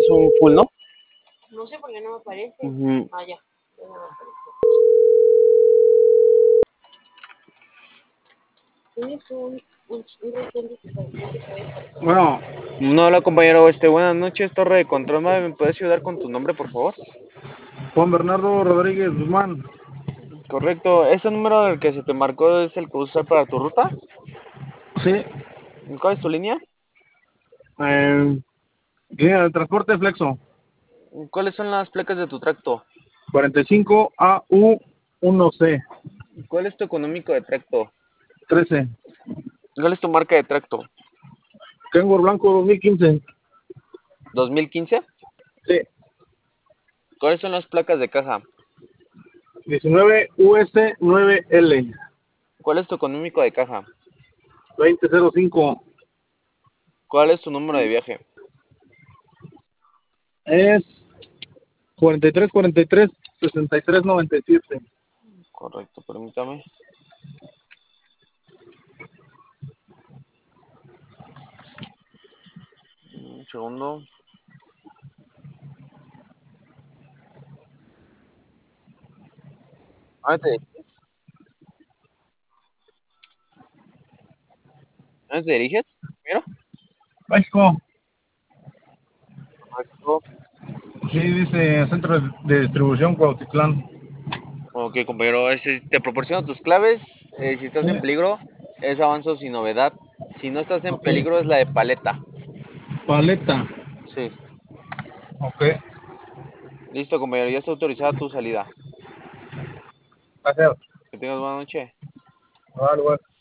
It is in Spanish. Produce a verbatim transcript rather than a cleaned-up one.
es un full, ¿no? No sé por qué no me aparece. Ujú. Ah, ya. Ya no me apareció. Tienes un, un, un ratón de supermercado que puede pasar. Bueno, no, hola compañero, este, buenas noches, Torre de Control. ¿Me puedes ayudar con tu nombre, por favor? Juan Bernardo Rodríguez Guzmán. Correcto, ¿ese número del que se te marcó es el que usas para tu ruta? Sí. ¿Cuál es tu línea? Eh, línea de transporte Flexo. ¿Cuáles son las placas de tu tracto? cuarenta y cinco A U uno C. ¿Cuál es tu económico de tracto? trece. ¿Cuál es tu marca de tracto? Kenworth Blanco dos mil quince. ¿dos mil quince? Sí. ¿Cuáles son las placas de caja? diecinueve U S nueve L. ¿Cuál es tu económico de caja? veinte cero cinco. ¿Cuál es tu número de viaje? Es cuarenta y tres cuarenta y tres sesenta y tres noventa y siete. Correcto, permítame. Un segundo. ¿A dónde te diriges? ¿A dónde te diriges? ¿Primero? México. Correcto. Sí, dice Centro de Distribución Cuautitlán. Ok, compañero, este, te proporciono tus claves. Eh, si estás Sí. en peligro, es avanzo sin novedad. Si no estás en Ok. peligro, es la de paleta. Paleta. Sí. Ok. Listo, compañero, ya está autorizada tu salida. Gracias. Que tengas buena noche. Vale, bueno.